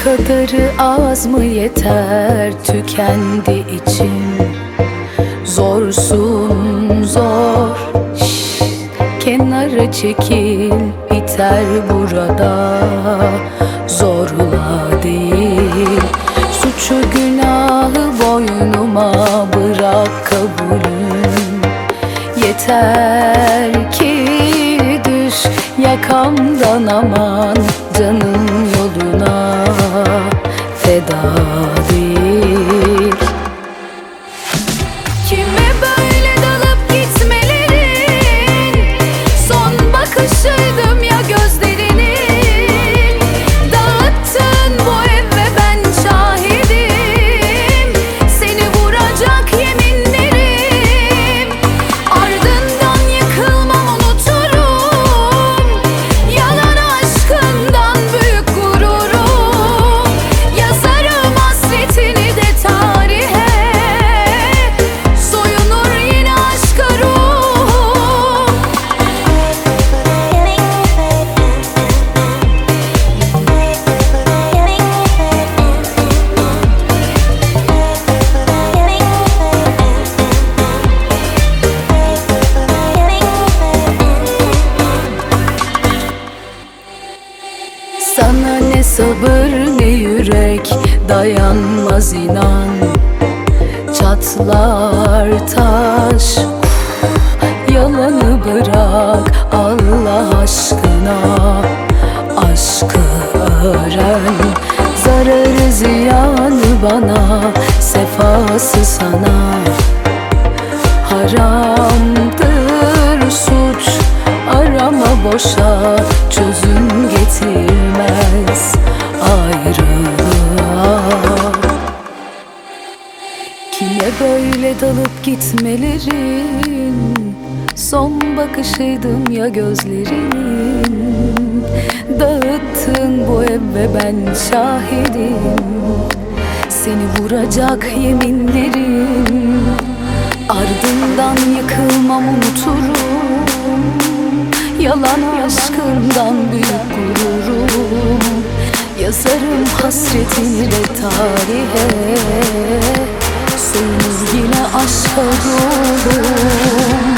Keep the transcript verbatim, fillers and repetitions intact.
kadarı az mı yeter, tükendi içim. Zorsun zor, şş, kenara çekil, biter burada. Zorla değil, suçu günahı boynuma bırak kabulüm. Yeter ki düş yakamdan, aman canım yoluna feda değil. Kime böyle dalıp gitmelerin son bakışıydım ya gözlerinin. Dağıttın bu ev ve ben şahidim, seni vuracak yeminlerim. Ardından yıkılmam, unuturum yalan aşkından büyük gururum. Yazarım hasretini de tarihe, soyunur yine aşka ruhum. Sana ne sabır ne yürek dayanmaz inan. Çatlar taş, yalanı bırak Allah aşkına. Aşkı öğren, zararı ziyanı bana, sefası sana. Haramdır suç, arama boşa, çözüm getirmez ayrılığa. Kime böyle dalıp gitmelerin son bakışıydım ya gözlerinin. Dağıttın bu ev ve ben şahidim, seni vuracak yeminlerim. Ardından yıkılmam, unuturum yalan aşkından büyük gururum. Yazarım hasretini de tarihe, soyunur yine aşka ruhum.